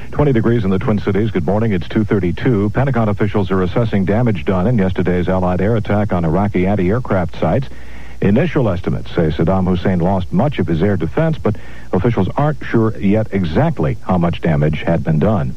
20 degrees in the Twin Cities. Good morning. It's 2:32. Pentagon officials are assessing damage done in yesterday's Allied air attack on Iraqi anti-aircraft sites. Initial estimates say Saddam Hussein lost much of his air defense, but officials aren't sure yet exactly how much damage had been done.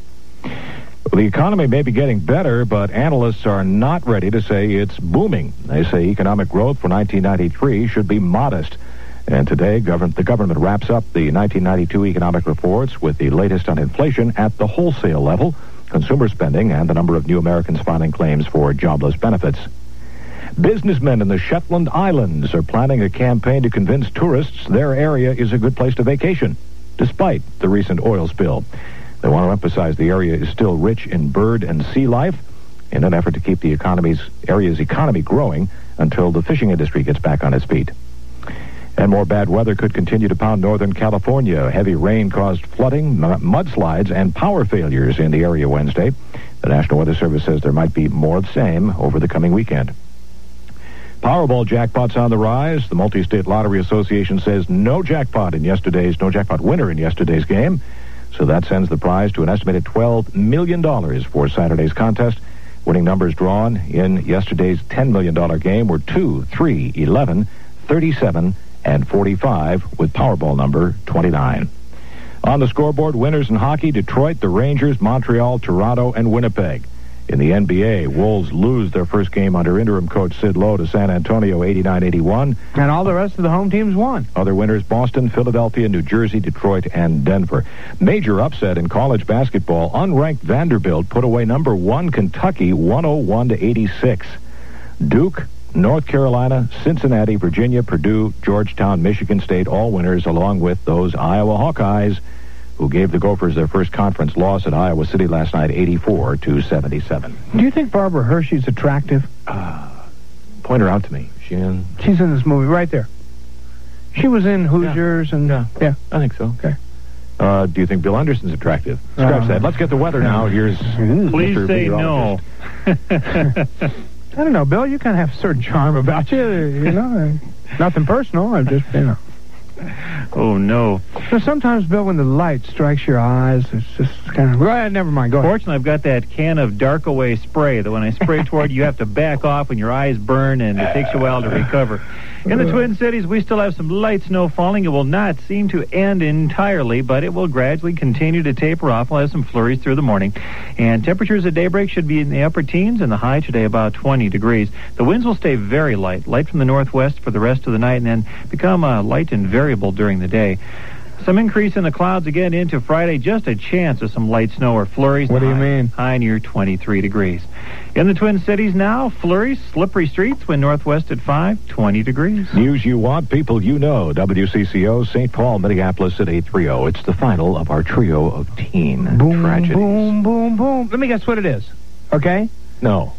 The economy may be getting better, but analysts are not ready to say it's booming. They say economic growth for 1993 should be modest. And today, the government wraps up the 1992 economic reports with the latest on inflation at the wholesale level, consumer spending, and the number of new Americans filing claims for jobless benefits. Businessmen in the Shetland Islands are planning a campaign to convince tourists their area is a good place to vacation, despite the recent oil spill. They want to emphasize the area is still rich in bird and sea life in an effort to keep the area's economy growing until the fishing industry gets back on its feet. And more bad weather could continue to pound Northern California. Heavy rain caused flooding, mudslides, and power failures in the area Wednesday. The National Weather Service says there might be more of the same over the coming weekend. Powerball jackpots on the rise. The Multi-State Lottery Association says no jackpot winner in yesterday's game. So that sends the prize to an estimated $12 million for Saturday's contest. Winning numbers drawn in yesterday's $10 million game were 2, 3, 11, 37, and 45, with Powerball number 29. On the scoreboard, winners in hockey: Detroit, the Rangers, Montreal, Toronto, and Winnipeg. In the NBA, Wolves lose their first game under interim coach Sid Lowe to San Antonio 89-81. And all the rest of the home teams won. Other winners: Boston, Philadelphia, New Jersey, Detroit, and Denver. Major upset in college basketball. Unranked Vanderbilt put away number 1 Kentucky 101-86. Duke, North Carolina, Cincinnati, Virginia, Purdue, Georgetown, Michigan State, all winners, along with those Iowa Hawkeyes, who gave the Gophers their first conference loss at Iowa City last night, 84-77. Do you think Barbara Hershey's attractive? Point her out to me. She's in this movie right there. She was in Hoosiers and... Yeah, I think so. Okay. Do you think Bill Anderson's attractive? Scratch that. Let's get the weather now. Here's Please Mr. say no. I don't know, Bill. You kind of have a certain charm about you, you know. Nothing personal. I'm just, you know. Oh, no. So sometimes, Bill, when the light strikes your eyes, it's just kind of... Well, never mind. Go ahead. Fortunately, I've got that can of Dark Away spray that when I spray toward you have to back off when your eyes burn, and it takes you a while to recover. In the Twin Cities, we still have some light snow falling. It will not seem to end entirely, but it will gradually continue to taper off. We'll have some flurries through the morning. And temperatures at daybreak should be in the upper teens, and the high today about 20 degrees. The winds will stay very light from the northwest for the rest of the night, and then become light and variable during the day. Some increase in the clouds again into Friday. Just a chance of some light snow or flurries. What do you mean? High near 23 degrees. In the Twin Cities now, flurries, slippery streets, wind northwest at 5, 20 degrees. News you want, people you know. WCCO, St. Paul, Minneapolis at 830. It's the final of our trio of teen tragedies. Boom, boom, boom. Let me guess what it is. Okay? No.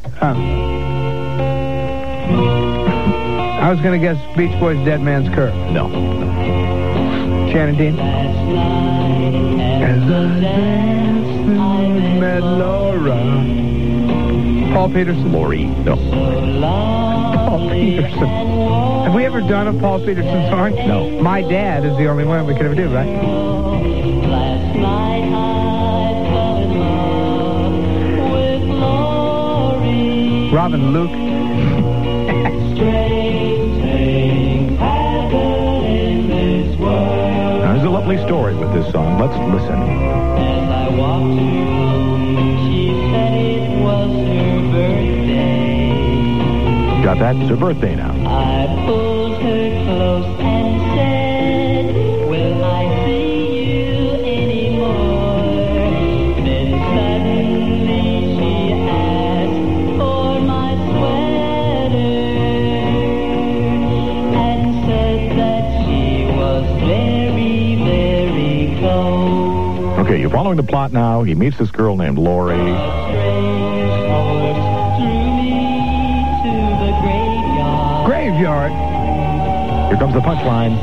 I was going to guess Beach Boys' Dead Man's Curve. No. Shannon Dean. As I danced with Mad Laura. Paul Peterson. Lori. No. Paul Peterson. Have we ever done a Paul Peterson song? No. My Dad is the only one we could ever do, right? Last night I fell in love with Lori. Robin Luke. There's a lovely story with this song. Let's listen. As I walked home, she said it was her birthday. Got that? It's her birthday now. I pulled her close and said, will I see you anymore? Then suddenly she asked for my sweater and said that she was very, very cold. Okay, you're following the plot now. He meets this girl named Lori. Graveyard. Here comes the punchline.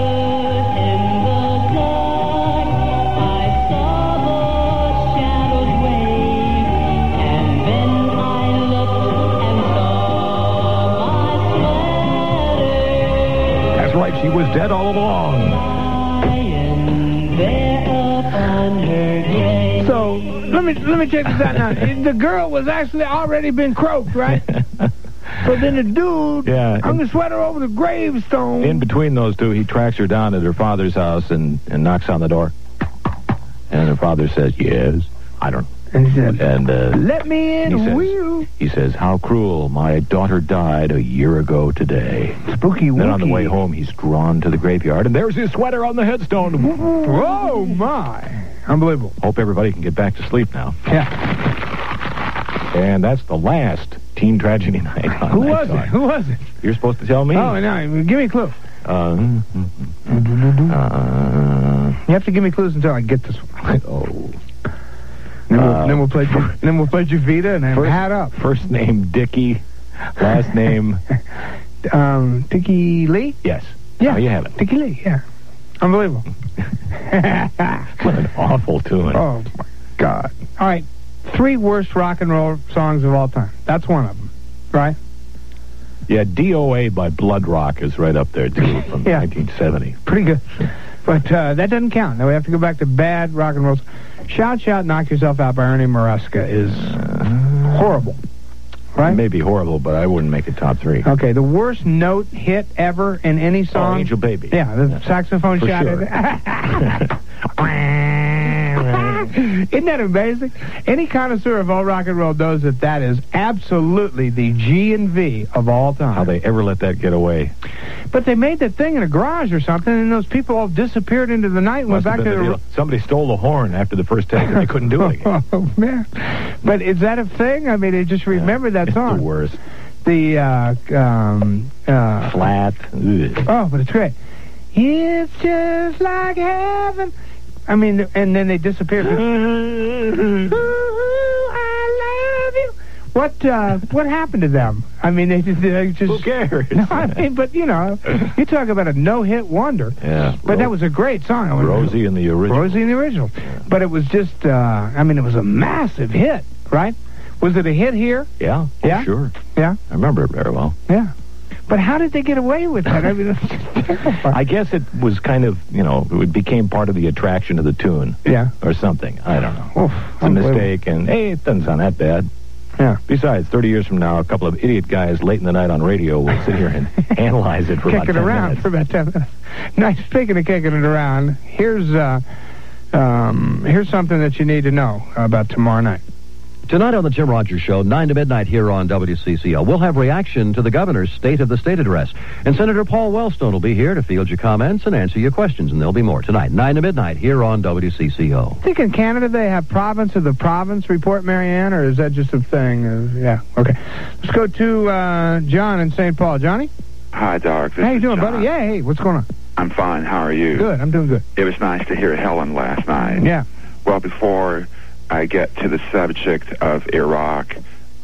That's right, she was dead all along. So, So let me check this out now. The girl was actually already been croaked, right? So then the dude hung the sweater over the gravestone. In between those two, he tracks her down at her father's house and knocks on the door. And her father says, "Yes." I don't know. And he said, Let me in, will you? He says, "How cruel. My daughter died a year ago today." Spooky wookie. Then on the way home, he's drawn to the graveyard, and there's his sweater on the headstone. Oh, my. Unbelievable. Hope everybody can get back to sleep now. Yeah. And that's the last teen tragedy night on Who Night was Talk. it? Who was it? You're supposed to tell me. Oh, no. Give me a clue. You have to give me clues until I get this one. Oh. Then we'll play Juvita and then hat up. First name Dickie, last name Dickie Lee? Yes. Yeah. Oh, you have it. Dickie Lee, yeah. Unbelievable. What an awful tune. Oh, my God. All right. 3 worst rock and roll songs of all time. That's one of them, right? Yeah, DOA by Blood Rock is right up there, too, from 1970. Pretty good. But that doesn't count. Now we have to go back to bad rock and roll. Shout, Shout, Knock Yourself Out by Ernie Maresca is horrible. Right? It may be horrible, but I wouldn't make it top 3. Okay, the worst note hit ever in any song? Oh, Angel Baby. Yeah, the saxophone For shot. sure. Isn't that amazing? Any connoisseur of all rock and roll knows that is absolutely the G and V of all time. How they ever let that get away. But they made that thing in a garage or something, and those people all disappeared into the night and went back to the... Somebody stole the horn after the first take, and they couldn't do it again. Oh, man. But is that a thing? I mean, they just remember that song. It's the worst. The, Flat. Ugh. Oh, but it's great. It's just like heaven. I mean, and then they disappeared. Ooh, I love you. What happened to them? I mean, they just Who cares? No, I mean, but you know, you talk about a no-hit wonder. Yeah. But that was a great song. Rosie in the original. Rosie in the original. Yeah. But it was just, I mean, it was a massive hit, right? Was it a hit here? Yeah. Yeah? Oh, sure. Yeah. I remember it very well. Yeah. But how did they get away with that? I mean, it's just terrifying. I guess it was kind of, it became part of the attraction of the tune. Yeah. Or something. I don't know. Oof, It's a mistake, and hey, it doesn't sound that bad. Yeah. Besides, 30 years from now, a couple of idiot guys late in the night on radio will sit here and analyze it for about 10 minutes. For about 10 minutes. Now, speaking of kicking it around, here's something that you need to know about tomorrow night. Tonight on the Jim Rogers Show, 9 to midnight here on WCCO, we'll have reaction to the governor's State of the State address. And Senator Paul Wellstone will be here to field your comments and answer your questions. And there'll be more tonight, 9 to midnight here on WCCO. I think in Canada they have province of the province report, Marianne, or is that just a thing? Yeah, okay. Let's go to John in St. Paul. Johnny? Hi, Doc. How you doing, buddy? Yeah, hey, what's going on? I'm fine. How are you? Good, I'm doing good. It was nice to hear Helen last night. Yeah. Well, before I get to the subject of Iraq,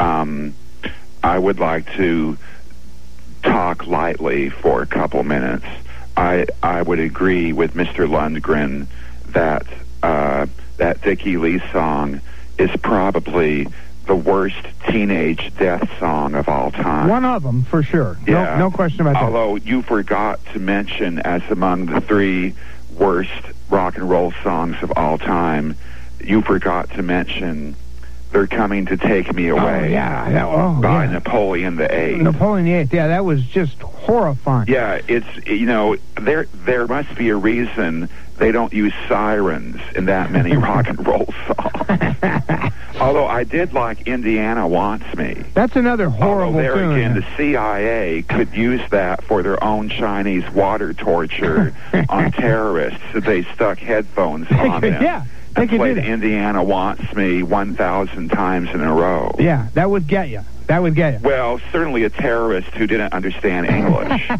I would like to talk lightly for a couple minutes. I would agree with Mr. Lundgren that that Dickie Lee song is probably the worst teenage death song of all time. One of them, for sure. Yeah. No question about that. Although you forgot to mention, as among the 3 worst rock and roll songs of all time, you forgot to mention They're Coming to Take Me Away by Napoleon VIII. Napoleon VIII, yeah, that was just horrifying. Yeah, it's, there must be a reason they don't use sirens in that many rock and roll songs. Although I did like Indiana Wants Me. That's another horrible there tune. Again, the CIA could use that for their own Chinese water torture on terrorists. So they stuck headphones on them. Yeah. They and could played do that. Indiana Wants Me 1,000 times in a row. Yeah, that would get you. That would get you. Well, certainly a terrorist who didn't understand English.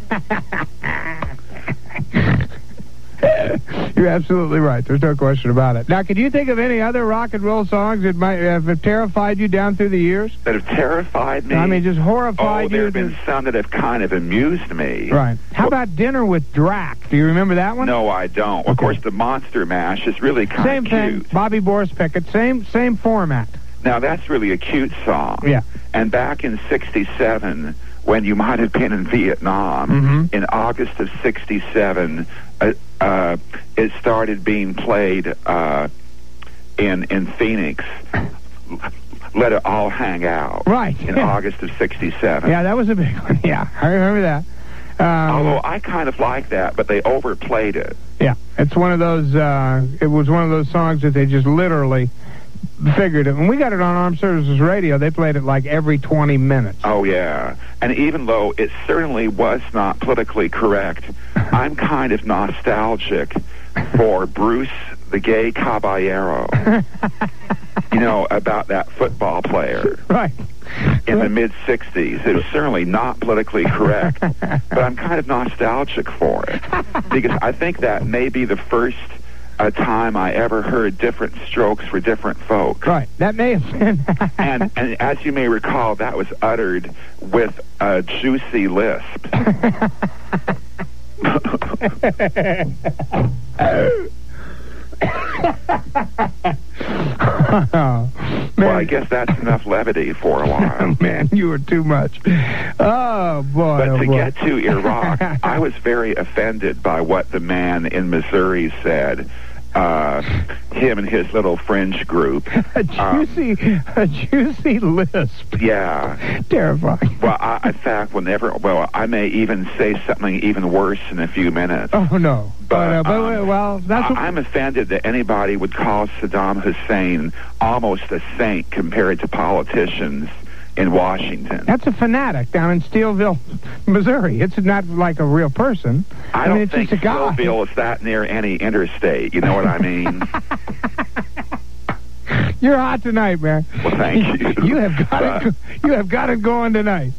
You're absolutely right. There's no question about it. Now, could you think of any other rock and roll songs that might have terrified you down through the years? That have terrified me? I mean, just horrified you? There have been some that have kind of amused me. Right. How about Dinner with Drac? Do you remember that one? No, I don't. Okay. Of course, the Monster Mash is really kind of cute. Same thing. Bobby Boris Pickett. Same format. Now, that's really a cute song. Yeah. And back in 67, when you might have been in Vietnam, in August of 67, it started being played in Phoenix, Let It All Hang Out. Right. In August of '67. Yeah, that was a big one. Yeah, I remember that. Although I kind of like that, but they overplayed it. Yeah, it's one of those. It was one of those songs that they just literally figured it. When we got it on Armed Services Radio, they played it like every 20 minutes. Oh, yeah. And even though it certainly was not politically correct, I'm kind of nostalgic for Bruce the Gay Caballero. You know, about that football player. Right. In the mid-'60s. It was certainly not politically correct, but I'm kind of nostalgic for it. Because I think that may be the first time I ever heard different strokes for different folks. Right. That may have been. and as you may recall, that was uttered with a juicy lisp. Oh, well, I guess that's enough levity for a while. Man, you were too much. Oh, boy. But to boy. get to Iraq, I was very offended by what the man in Missouri said. Him and his little fringe group. A juicy lisp. Yeah. Terrifying. Well, in fact, I may even say something even worse in a few minutes. Oh, no. But that's I'm offended that anybody would call Saddam Hussein almost a saint compared to politicians in Washington. That's a fanatic down in Steelville, Missouri. It's not like a real person. I don't it's think just a guy. Steelville is that near any interstate. You know what I mean? You're hot tonight, man. Well, thank you. You have got it going tonight.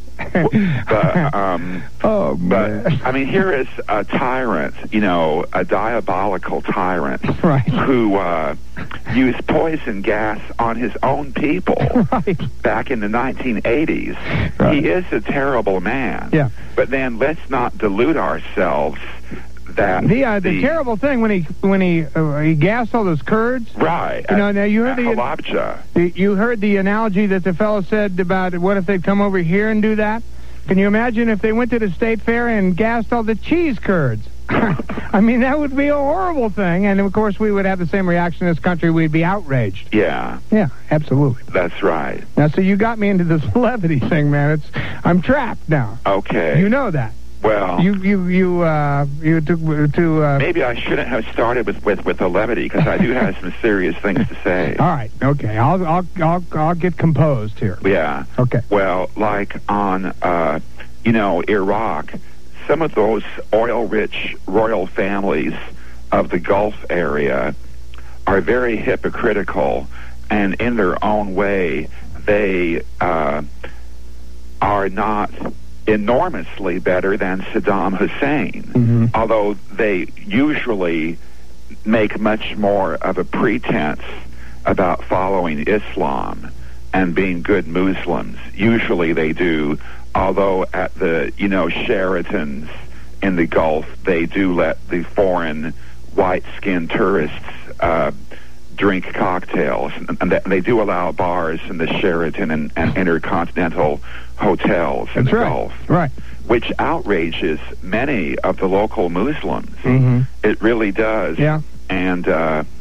Oh, man. But, I mean, here is a tyrant, a diabolical tyrant, right, who used poison gas on his own people right, back in the 1980s. Right. He is a terrible man. Yeah. But then let's not delude ourselves that the terrible thing when he gassed all those Kurds. Right. Now you heard you heard the analogy that the fellow said about what if they'd come over here and do that? Can you imagine if they went to the state fair and gassed all the cheese Kurds? I mean, that would be a horrible thing, and of course we would have the same reaction in this country. We'd be outraged. Yeah. Yeah, absolutely. That's right. Now, so you got me into this levity thing, man. I'm trapped now. Okay. You know that. Well, you took to. Maybe I shouldn't have started with the levity because I do have some serious things to say. All right, okay, I'll get composed here. Yeah. Okay. Well, like on Iraq, some of those oil-rich royal families of the Gulf area are very hypocritical, and in their own way, they are not enormously better than Saddam Hussein, although they usually make much more of a pretense about following Islam and being good Muslims. Usually they do, although at the, Sheratons in the Gulf, they do let the foreign white-skinned tourists drink cocktails, and they do allow bars in the Sheraton and Intercontinental hotels in the Gulf, right, which outrages many of the local Muslims. It really does. Yeah. And